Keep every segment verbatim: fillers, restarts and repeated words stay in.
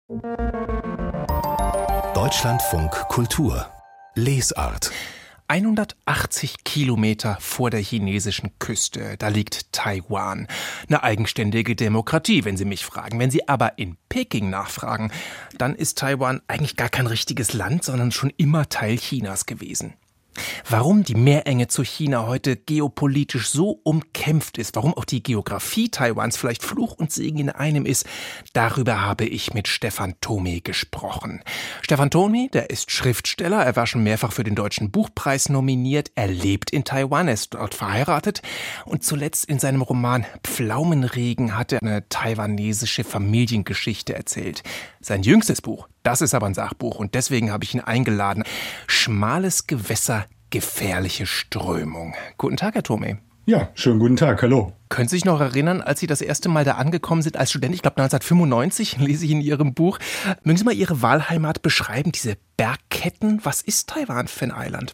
Deutschlandfunk Kultur Lesart. hundertachtzig Kilometer vor der chinesischen Küste, da liegt Taiwan. Eine eigenständige Demokratie, wenn Sie mich fragen. Wenn Sie aber in Peking nachfragen, dann ist Taiwan eigentlich gar kein richtiges Land, sondern schon immer Teil Chinas gewesen. Warum die Meerenge zu China heute geopolitisch so umkämpft ist, warum auch die Geografie Taiwans vielleicht Fluch und Segen in einem ist, darüber habe ich mit Stefan Thome gesprochen. Stefan Thome, der ist Schriftsteller, er war schon mehrfach für den Deutschen Buchpreis nominiert, er lebt in Taiwan, er ist dort verheiratet und zuletzt in seinem Roman Pflaumenregen hat er eine taiwanesische Familiengeschichte erzählt. Sein jüngstes Buch, das ist aber ein Sachbuch und deswegen habe ich ihn eingeladen. Schmales Gewässer, gefährliche Strömung. Guten Tag, Herr Thome. Ja, schönen guten Tag, hallo. Können Sie sich noch erinnern, als Sie das erste Mal da angekommen sind als Student, ich glaube neunzehnhundertfünfundneunzig, lese ich in Ihrem Buch. Mögen Sie mal Ihre Wahlheimat beschreiben, diese Bergketten? Was ist Taiwan für ein Eiland?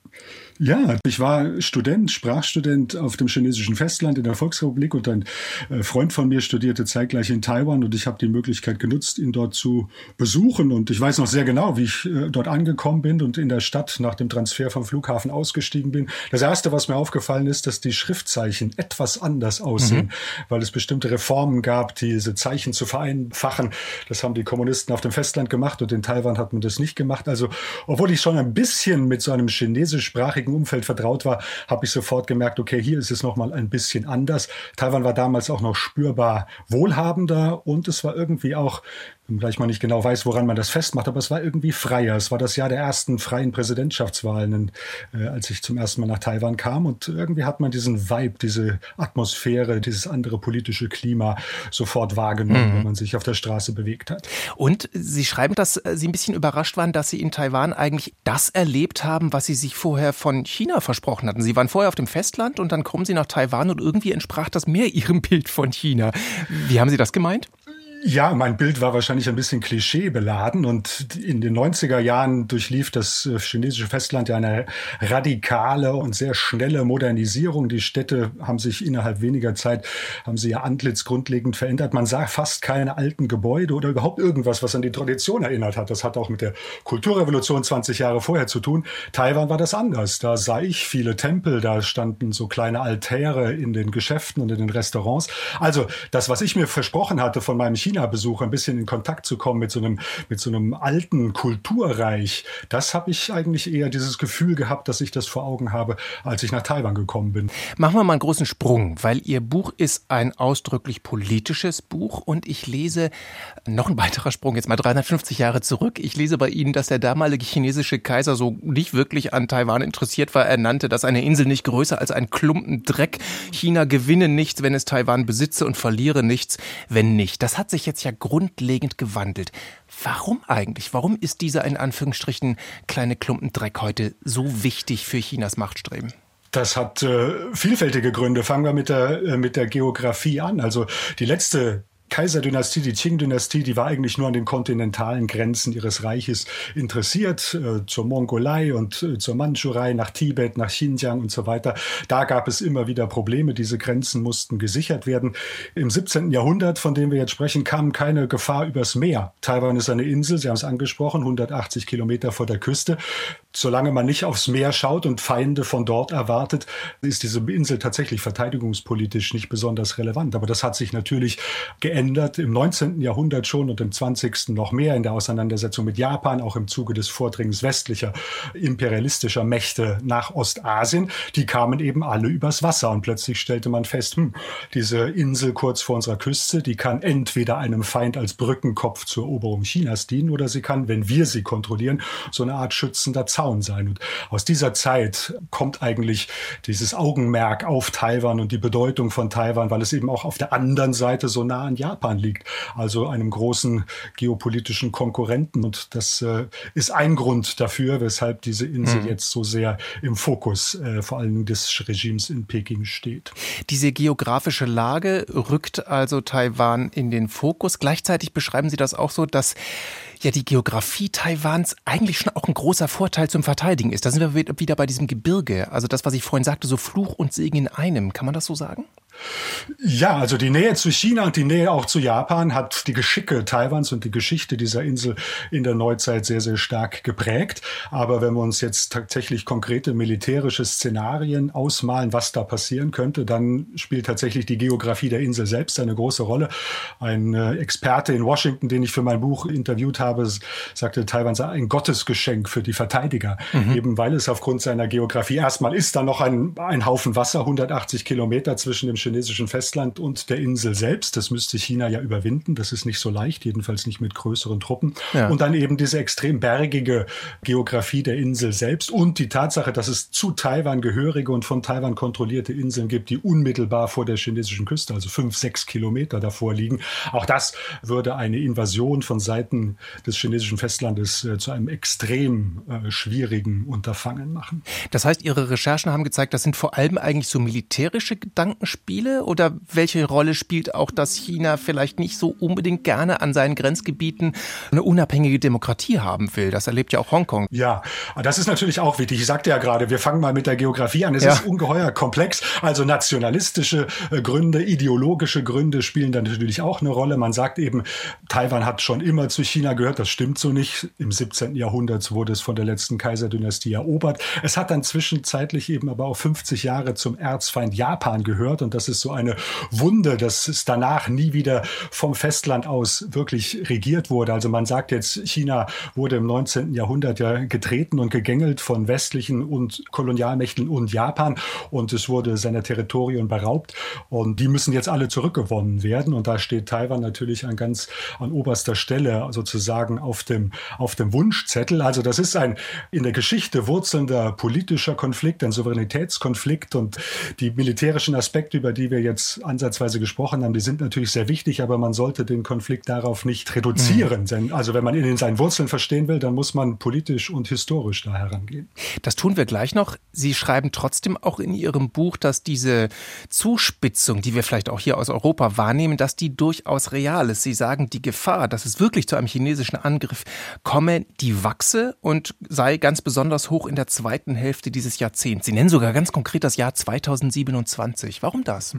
Ja, ich war Student, Sprachstudent auf dem chinesischen Festland in der Volksrepublik und ein Freund von mir studierte zeitgleich in Taiwan und ich habe die Möglichkeit genutzt, ihn dort zu besuchen und ich weiß noch sehr genau, wie ich dort angekommen bin und in der Stadt nach dem Transfer vom Flughafen ausgestiegen bin. Das Erste, was mir aufgefallen ist, dass die Schriftzeichen etwas anders aussehen, mhm. weil es bestimmte Reformen gab, diese Zeichen zu vereinfachen. Das haben die Kommunisten auf dem Festland gemacht und in Taiwan hat man das nicht gemacht. Also, obwohl ich schon ein bisschen mit so einem chinesischsprachigen Umfeld vertraut war, habe ich sofort gemerkt, okay, hier ist es nochmal ein bisschen anders. Taiwan war damals auch noch spürbar wohlhabender und es war irgendwie auch, gleich man nicht genau weiß, woran man das festmacht, aber es war irgendwie freier. Es war das Jahr der ersten freien Präsidentschaftswahlen, äh, als ich zum ersten Mal nach Taiwan kam und irgendwie hat man diesen Vibe, diese Atmosphäre, dieses andere politische Klima sofort wahrgenommen, mhm. wenn man sich auf der Straße bewegt hat. Und Sie schreiben, dass Sie ein bisschen überrascht waren, dass Sie in Taiwan eigentlich das erlebt haben, was Sie sich vorher von China versprochen hatten. Sie waren vorher auf dem Festland und dann kommen Sie nach Taiwan und irgendwie entsprach das mehr Ihrem Bild von China. Wie haben Sie das gemeint? Ja, mein Bild war wahrscheinlich ein bisschen klischeebeladen und in den neunziger Jahren durchlief das chinesische Festland ja eine radikale und sehr schnelle Modernisierung. Die Städte haben sich innerhalb weniger Zeit, haben sie ihr Antlitz grundlegend verändert. Man sah fast keine alten Gebäude oder überhaupt irgendwas, was an die Tradition erinnert hat. Das hat auch mit der Kulturrevolution zwanzig Jahre vorher zu tun. Taiwan war das anders. Da sah ich viele Tempel, da standen so kleine Altäre in den Geschäften und in den Restaurants. Also das, was ich mir versprochen hatte von meinem China-Besuch, ein bisschen in Kontakt zu kommen mit so einem, mit so einem alten Kulturreich, das habe ich eigentlich eher dieses Gefühl gehabt, dass ich das vor Augen habe, als ich nach Taiwan gekommen bin. Machen wir mal einen großen Sprung, weil Ihr Buch ist ein ausdrücklich politisches Buch und ich lese, noch ein weiterer Sprung, jetzt mal dreihundertfünfzig Jahre zurück, ich lese bei Ihnen, dass der damalige chinesische Kaiser so nicht wirklich an Taiwan interessiert war. Er nannte das eine Insel nicht größer als ein Klumpen Dreck. China gewinne nichts, wenn es Taiwan besitze und verliere nichts, wenn nicht. Das hat sich jetzt ja grundlegend gewandelt. Warum eigentlich? Warum ist dieser in Anführungsstrichen kleine Klumpen Dreck heute so wichtig für Chinas Machtstreben? Das hat äh, vielfältige Gründe. Fangen wir mit der, äh, mit der Geografie an. Also die letzte Kaiserdynastie, die Qing-Dynastie, die war eigentlich nur an den kontinentalen Grenzen ihres Reiches interessiert, äh, zur Mongolei und äh, zur Mandschurei, nach Tibet, nach Xinjiang und so weiter. Da gab es immer wieder Probleme. Diese Grenzen mussten gesichert werden. Im siebzehnten Jahrhundert, von dem wir jetzt sprechen, kam keine Gefahr übers Meer. Taiwan ist eine Insel, Sie haben es angesprochen, hundertachtzig Kilometer vor der Küste. Solange man nicht aufs Meer schaut und Feinde von dort erwartet, ist diese Insel tatsächlich verteidigungspolitisch nicht besonders relevant. Aber das hat sich natürlich geändert. Im neunzehnten Jahrhundert schon und im zwanzigsten noch mehr in der Auseinandersetzung mit Japan, auch im Zuge des Vordringens westlicher imperialistischer Mächte nach Ostasien. Die kamen eben alle übers Wasser und plötzlich stellte man fest, hm, diese Insel kurz vor unserer Küste, die kann entweder einem Feind als Brückenkopf zur Eroberung Chinas dienen oder sie kann, wenn wir sie kontrollieren, so eine Art schützender Zaun sein. Und aus dieser Zeit kommt eigentlich dieses Augenmerk auf Taiwan und die Bedeutung von Taiwan, weil es eben auch auf der anderen Seite so nah an Japan liegt, also einem großen geopolitischen Konkurrenten. Und das äh, ist ein Grund dafür, weshalb diese Insel mhm. jetzt so sehr im Fokus äh, vor allem des Regimes in Peking steht. Diese geografische Lage rückt also Taiwan in den Fokus. Gleichzeitig beschreiben Sie das auch so, dass ja die Geografie Taiwans eigentlich schon auch ein großer Vorteil zum Verteidigen ist. Da sind wir wieder bei diesem Gebirge. Also das, was ich vorhin sagte, so Fluch und Segen in einem. Kann man das so sagen? Ja, also die Nähe zu China und die Nähe auch zu Japan hat die Geschicke Taiwans und die Geschichte dieser Insel in der Neuzeit sehr, sehr stark geprägt. Aber wenn wir uns jetzt tatsächlich konkrete militärische Szenarien ausmalen, was da passieren könnte, dann spielt tatsächlich die Geografie der Insel selbst eine große Rolle. Ein äh, Experte in Washington, den ich für mein Buch interviewt habe, sagte, Taiwan sei ein Gottesgeschenk für die Verteidiger, mhm. eben weil es aufgrund seiner Geografie, erstmal ist da noch ein, ein Haufen Wasser, hundertachtzig Kilometer zwischen dem chinesischen Festland und der Insel selbst. Das müsste China ja überwinden. Das ist nicht so leicht, jedenfalls nicht mit größeren Truppen. Ja. Und dann eben diese extrem bergige Geografie der Insel selbst und die Tatsache, dass es zu Taiwan gehörige und von Taiwan kontrollierte Inseln gibt, die unmittelbar vor der chinesischen Küste, also fünf, sechs Kilometer davor liegen. Auch das würde eine Invasion von Seiten des chinesischen Festlandes äh, zu einem extrem äh, schwierigen Unterfangen machen. Das heißt, Ihre Recherchen haben gezeigt, das sind vor allem eigentlich so militärische Gedankenspiele, oder welche Rolle spielt auch, dass China vielleicht nicht so unbedingt gerne an seinen Grenzgebieten eine unabhängige Demokratie haben will? Das erlebt ja auch Hongkong. Ja, das ist natürlich auch wichtig. Ich sagte ja gerade, wir fangen mal mit der Geografie an. Es ja. ist ungeheuer komplex. Also nationalistische Gründe, ideologische Gründe spielen da natürlich auch eine Rolle. Man sagt eben, Taiwan hat schon immer zu China gehört. Das stimmt so nicht. Im siebzehnten Jahrhundert wurde es von der letzten Kaiserdynastie erobert. Es hat dann zwischenzeitlich eben aber auch fünfzig Jahre zum Erzfeind Japan gehört. Und das ist so eine Wunde, dass es danach nie wieder vom Festland aus wirklich regiert wurde. Also man sagt jetzt, China wurde im neunzehnten Jahrhundert ja getreten und gegängelt von westlichen und Kolonialmächten und Japan. Und es wurde seiner Territorien beraubt. Und die müssen jetzt alle zurückgewonnen werden. Und da steht Taiwan natürlich an ganz an oberster Stelle sozusagen auf dem, auf dem Wunschzettel. Also das ist ein in der Geschichte wurzelnder politischer Konflikt, ein Souveränitätskonflikt. Und die militärischen Aspekte, über die wir jetzt ansatzweise gesprochen haben, die sind natürlich sehr wichtig, aber man sollte den Konflikt darauf nicht reduzieren. Mhm. Also wenn man ihn in seinen Wurzeln verstehen will, dann muss man politisch und historisch da herangehen. Das tun wir gleich noch. Sie schreiben trotzdem auch in Ihrem Buch, dass diese Zuspitzung, die wir vielleicht auch hier aus Europa wahrnehmen, dass die durchaus real ist. Sie sagen, die Gefahr, dass es wirklich zu einem chinesischen Angriff komme, die wachse und sei ganz besonders hoch in der zweiten Hälfte dieses Jahrzehnts. Sie nennen sogar ganz konkret das Jahr zweitausendsiebenundzwanzig. Warum das?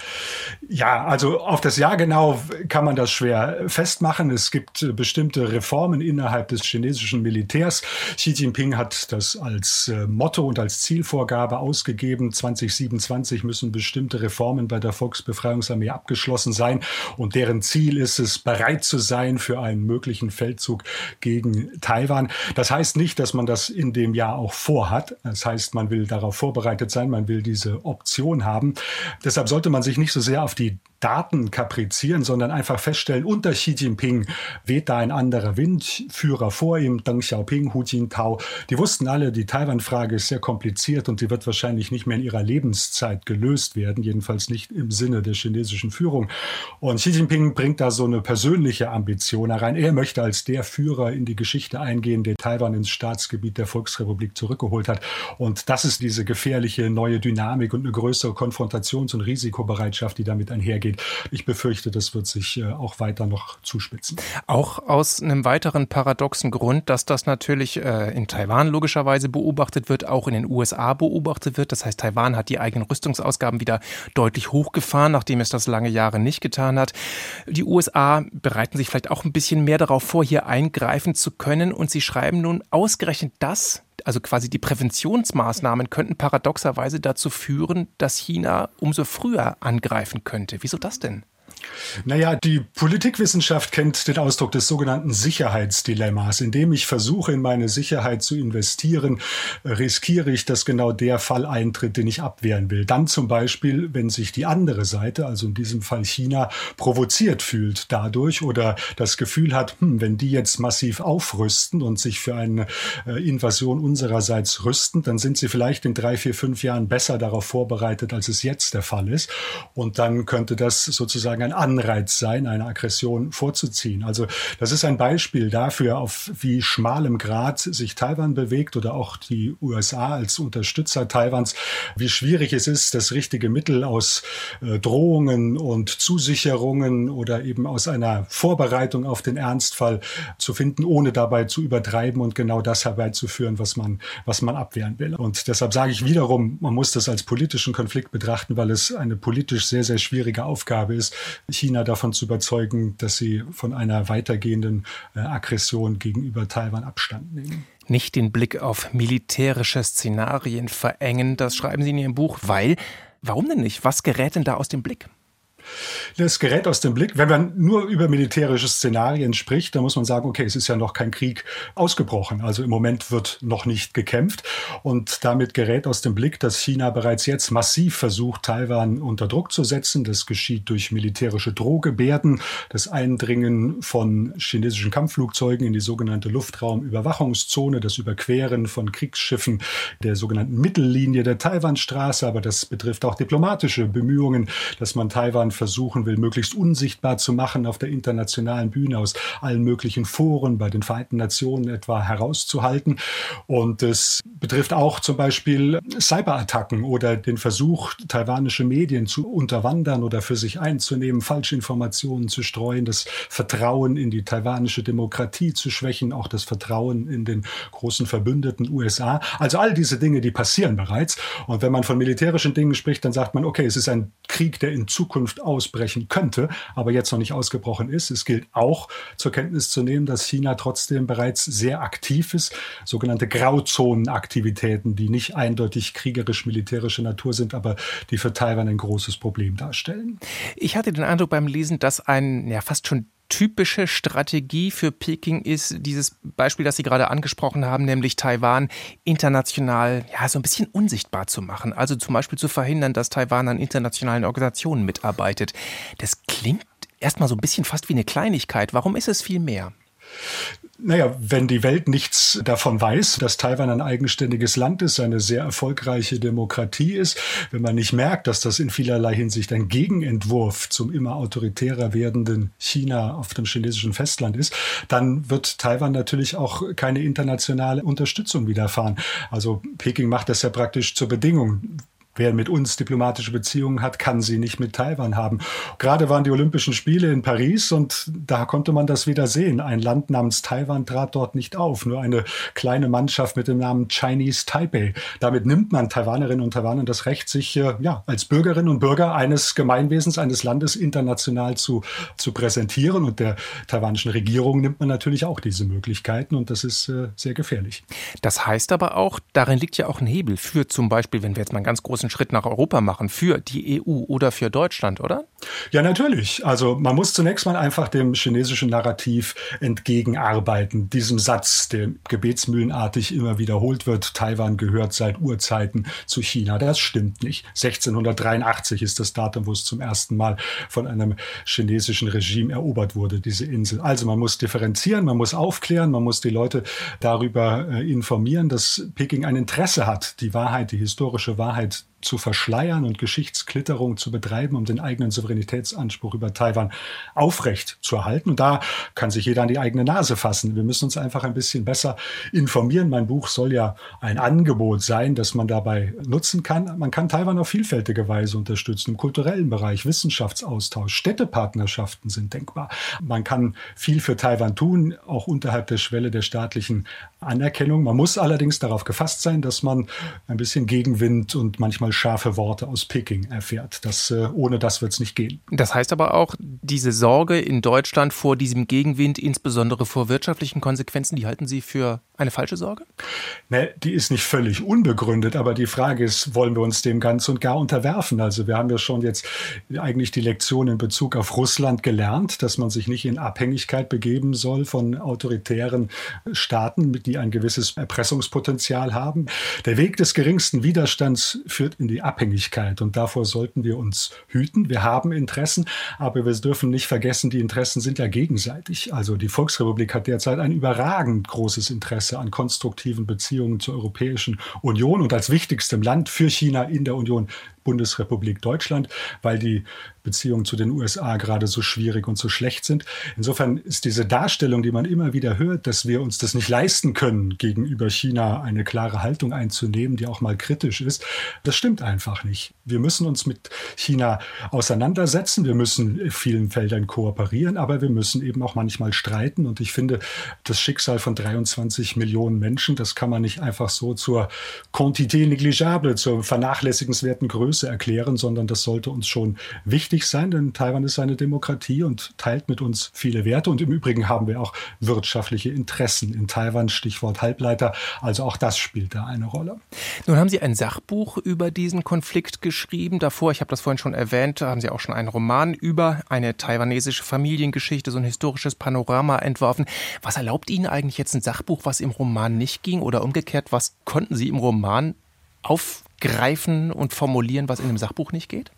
Ja, also auf das Jahr genau kann man das schwer festmachen. Es gibt bestimmte Reformen innerhalb des chinesischen Militärs. Xi Jinping hat das als Motto und als Zielvorgabe ausgegeben. zweitausendsiebenundzwanzig müssen bestimmte Reformen bei der Volksbefreiungsarmee abgeschlossen sein. Und deren Ziel ist es, bereit zu sein für einen möglichen Feldzug gegen Taiwan. Das heißt nicht, dass man das in dem Jahr auch vorhat. Das heißt, man will darauf vorbereitet sein, man will diese Option haben. Deshalb sollte man sich nicht so sehr auf die Daten kaprizieren, sondern einfach feststellen, unter Xi Jinping weht da ein anderer Wind. Führer vor ihm, Deng Xiaoping, Hu Jintao, die wussten alle, die Taiwan-Frage ist sehr kompliziert und die wird wahrscheinlich nicht mehr in ihrer Lebenszeit gelöst werden, jedenfalls nicht im Sinne der chinesischen Führung. Und Xi Jinping bringt da so eine persönliche Ambition herein. Er möchte als der Führer in die Geschichte eingehen, der Taiwan ins Staatsgebiet der Volksrepublik zurückgeholt hat. Und das ist diese gefährliche neue Dynamik und eine größere Konfrontations- und Risikobereitschaft, die damit einhergeht. Ich befürchte, das wird sich auch weiter noch zuspitzen. Auch aus einem weiteren paradoxen Grund, dass das natürlich in Taiwan logischerweise beobachtet wird, auch in den U S A beobachtet wird. Das heißt, Taiwan hat die eigenen Rüstungsausgaben wieder deutlich hochgefahren, nachdem es das lange Jahre nicht getan hat. Die U S A bereiten sich vielleicht auch ein bisschen mehr darauf vor, hier eingreifen zu können. Und sie schreiben nun ausgerechnet das, also quasi die Präventionsmaßnahmen könnten paradoxerweise dazu führen, dass China umso früher angreifen könnte. Wieso das denn? Naja, die Politikwissenschaft kennt den Ausdruck des sogenannten Sicherheitsdilemmas. Indem ich versuche, in meine Sicherheit zu investieren, riskiere ich, dass genau der Fall eintritt, den ich abwehren will. Dann zum Beispiel, wenn sich die andere Seite, also in diesem Fall China, provoziert fühlt dadurch oder das Gefühl hat, hm, wenn die jetzt massiv aufrüsten und sich für eine Invasion unsererseits rüsten, dann sind sie vielleicht in drei, vier, fünf Jahren besser darauf vorbereitet, als es jetzt der Fall ist. Und dann könnte das sozusagen ein Anreiz sein, eine Aggression vorzuziehen. Also das ist ein Beispiel dafür, auf wie schmalem Grad sich Taiwan bewegt oder auch die U S A als Unterstützer Taiwans, wie schwierig es ist, das richtige Mittel aus äh, Drohungen und Zusicherungen oder eben aus einer Vorbereitung auf den Ernstfall zu finden, ohne dabei zu übertreiben und genau das herbeizuführen, was man, was man abwehren will. Und deshalb sage ich wiederum, man muss das als politischen Konflikt betrachten, weil es eine politisch sehr, sehr schwierige Aufgabe ist, China davon zu überzeugen, dass sie von einer weitergehenden äh, Aggression gegenüber Taiwan Abstand nehmen. Nicht den Blick auf militärische Szenarien verengen, das schreiben Sie in Ihrem Buch, weil, warum denn nicht? Was gerät denn da aus dem Blick? Das gerät aus dem Blick. Wenn man nur über militärische Szenarien spricht, dann muss man sagen, okay, es ist ja noch kein Krieg ausgebrochen. Also im Moment wird noch nicht gekämpft. Und damit gerät aus dem Blick, dass China bereits jetzt massiv versucht, Taiwan unter Druck zu setzen. Das geschieht durch militärische Drohgebärden, das Eindringen von chinesischen Kampfflugzeugen in die sogenannte Luftraumüberwachungszone, das Überqueren von Kriegsschiffen der sogenannten Mittellinie der Taiwanstraße. Aber das betrifft auch diplomatische Bemühungen, dass man Taiwan versuchen will, möglichst unsichtbar zu machen auf der internationalen Bühne, aus allen möglichen Foren, bei den Vereinten Nationen etwa herauszuhalten. Und es betrifft auch zum Beispiel Cyberattacken oder den Versuch, taiwanische Medien zu unterwandern oder für sich einzunehmen, Falschinformationen zu streuen, das Vertrauen in die taiwanische Demokratie zu schwächen, auch das Vertrauen in den großen Verbündeten U S A. Also all diese Dinge, die passieren bereits. Und wenn man von militärischen Dingen spricht, dann sagt man, okay, es ist ein Krieg, der in Zukunft ausbrechen könnte, aber jetzt noch nicht ausgebrochen ist. Es gilt auch zur Kenntnis zu nehmen, dass China trotzdem bereits sehr aktiv ist. Sogenannte Grauzonenaktivitäten, die nicht eindeutig kriegerisch-militärische Natur sind, aber die für Taiwan ein großes Problem darstellen. Ich hatte den Eindruck beim Lesen, dass ein ja fast schon typische Strategie für Peking ist, dieses Beispiel, das Sie gerade angesprochen haben, nämlich Taiwan international ja so ein bisschen unsichtbar zu machen. Also zum Beispiel zu verhindern, dass Taiwan an internationalen Organisationen mitarbeitet. Das klingt erstmal so ein bisschen fast wie eine Kleinigkeit. Warum ist es viel mehr? Naja, wenn die Welt nichts davon weiß, dass Taiwan ein eigenständiges Land ist, eine sehr erfolgreiche Demokratie ist, wenn man nicht merkt, dass das in vielerlei Hinsicht ein Gegenentwurf zum immer autoritärer werdenden China auf dem chinesischen Festland ist, dann wird Taiwan natürlich auch keine internationale Unterstützung widerfahren. Also Peking macht das ja praktisch zur Bedingung. Wer mit uns diplomatische Beziehungen hat, kann sie nicht mit Taiwan haben. Gerade waren die Olympischen Spiele in Paris und da konnte man das wieder sehen. Ein Land namens Taiwan trat dort nicht auf, nur eine kleine Mannschaft mit dem Namen Chinese Taipei. Damit nimmt man Taiwanerinnen und Taiwanern das Recht, sich äh, ja, als Bürgerinnen und Bürger eines Gemeinwesens, eines Landes international zu, zu präsentieren. Und der taiwanischen Regierung nimmt man natürlich auch diese Möglichkeiten und das ist äh, sehr gefährlich. Das heißt aber auch, darin liegt ja auch ein Hebel für zum Beispiel, wenn wir jetzt mal einen ganz großen Schritt nach Europa machen, für die E U oder für Deutschland, oder? Ja, natürlich. Also man muss zunächst mal einfach dem chinesischen Narrativ entgegenarbeiten. Diesem Satz, der gebetsmühlenartig immer wiederholt wird, Taiwan gehört seit Urzeiten zu China. Das stimmt nicht. sechzehnhundertdreiundachtzig ist das Datum, wo es zum ersten Mal von einem chinesischen Regime erobert wurde, diese Insel. Also man muss differenzieren, man muss aufklären, man muss die Leute darüber äh, informieren, dass Peking ein Interesse hat, die Wahrheit, die historische Wahrheit zu verschleiern und Geschichtsklitterung zu betreiben, um den eigenen Souveränitätsanspruch über Taiwan aufrecht zu erhalten. Und da kann sich jeder an die eigene Nase fassen. Wir müssen uns einfach ein bisschen besser informieren. Mein Buch soll ja ein Angebot sein, das man dabei nutzen kann. Man kann Taiwan auf vielfältige Weise unterstützen, im kulturellen Bereich, Wissenschaftsaustausch, Städtepartnerschaften sind denkbar. Man kann viel für Taiwan tun, auch unterhalb der Schwelle der staatlichen Anerkennung. Man muss allerdings darauf gefasst sein, dass man ein bisschen Gegenwind und manchmal scharfe Worte aus Peking erfährt. Das, äh, ohne das wird es nicht gehen. Das heißt aber auch, diese Sorge in Deutschland vor diesem Gegenwind, insbesondere vor wirtschaftlichen Konsequenzen, die halten Sie für eine falsche Sorge? Ne, die ist nicht völlig unbegründet, aber die Frage ist, wollen wir uns dem ganz und gar unterwerfen? Also wir haben ja schon jetzt eigentlich die Lektion in Bezug auf Russland gelernt, dass man sich nicht in Abhängigkeit begeben soll von autoritären Staaten, die ein gewisses Erpressungspotenzial haben. Der Weg des geringsten Widerstands führt in die Abhängigkeit und davor sollten wir uns hüten. Wir haben Interessen, aber wir dürfen nicht vergessen, die Interessen sind ja gegenseitig. Also die Volksrepublik hat derzeit ein überragend großes Interesse Interesse an konstruktiven Beziehungen zur Europäischen Union und als wichtigstem Land für China in der Union Bundesrepublik Deutschland, weil die Beziehungen zu den U S A gerade so schwierig und so schlecht sind. Insofern ist diese Darstellung, die man immer wieder hört, dass wir uns das nicht leisten können, gegenüber China eine klare Haltung einzunehmen, die auch mal kritisch ist, das stimmt einfach nicht. Wir müssen uns mit China auseinandersetzen, wir müssen in vielen Feldern kooperieren, aber wir müssen eben auch manchmal streiten. Und ich finde, das Schicksal von dreiundzwanzig Millionen Menschen, das kann man nicht einfach so zur quantité négligeable, zur vernachlässigenswerten Größe erklären, sondern das sollte uns schon wichtig sein, denn Taiwan ist eine Demokratie und teilt mit uns viele Werte. Und im Übrigen haben wir auch wirtschaftliche Interessen in Taiwan, Stichwort Halbleiter. Also auch das spielt da eine Rolle. Nun haben Sie ein Sachbuch über diesen Konflikt geschrieben. Davor, ich habe das vorhin schon erwähnt, haben Sie auch schon einen Roman über eine taiwanesische Familiengeschichte, so ein historisches Panorama entworfen. Was erlaubt Ihnen eigentlich jetzt ein Sachbuch, was im Roman nicht ging? Oder umgekehrt, was konnten Sie im Roman aufgreifen und formulieren, was in dem Sachbuch nicht geht?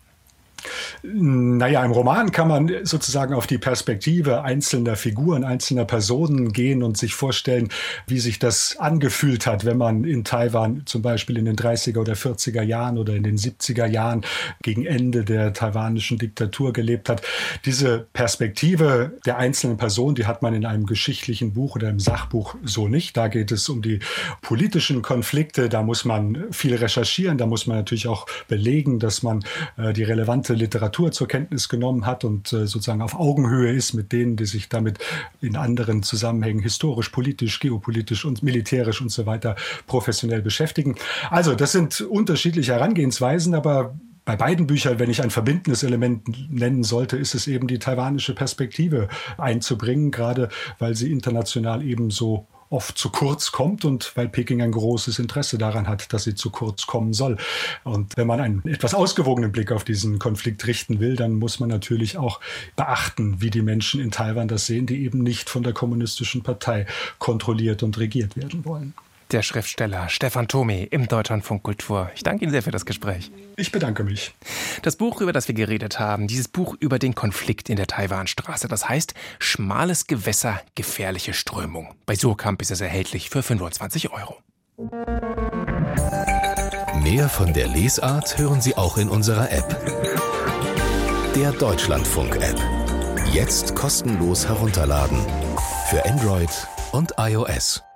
Naja, im Roman kann man sozusagen auf die Perspektive einzelner Figuren, einzelner Personen gehen und sich vorstellen, wie sich das angefühlt hat, wenn man in Taiwan zum Beispiel in den dreißiger oder vierziger Jahren oder in den siebziger Jahren gegen Ende der taiwanischen Diktatur gelebt hat. Diese Perspektive der einzelnen Person, die hat man in einem geschichtlichen Buch oder im Sachbuch so nicht. Da geht es um die politischen Konflikte, da muss man viel recherchieren, da muss man natürlich auch belegen, dass man äh, die relevante Literatur zur Kenntnis genommen hat und äh, sozusagen auf Augenhöhe ist mit denen, die sich damit in anderen Zusammenhängen historisch, politisch, geopolitisch und militärisch und so weiter professionell beschäftigen. Also das sind unterschiedliche Herangehensweisen, aber bei beiden Büchern, wenn ich ein verbindendes Element nennen sollte, ist es eben die taiwanische Perspektive einzubringen, gerade weil sie international eben so oft zu kurz kommt und weil Peking ein großes Interesse daran hat, dass sie zu kurz kommen soll. Und wenn man einen etwas ausgewogenen Blick auf diesen Konflikt richten will, dann muss man natürlich auch beachten, wie die Menschen in Taiwan das sehen, die eben nicht von der kommunistischen Partei kontrolliert und regiert werden wollen. Der Schriftsteller Stefan Thome im Deutschlandfunk Kultur. Ich danke Ihnen sehr für das Gespräch. Ich bedanke mich. Das Buch, über das wir geredet haben, dieses Buch über den Konflikt in der Taiwanstraße, das heißt Schmales Gewässer, gefährliche Strömung. Bei Surkamp ist es erhältlich für fünfundzwanzig Euro. Mehr von der Lesart hören Sie auch in unserer App. Der Deutschlandfunk-App. Jetzt kostenlos herunterladen. Für Android und iOS.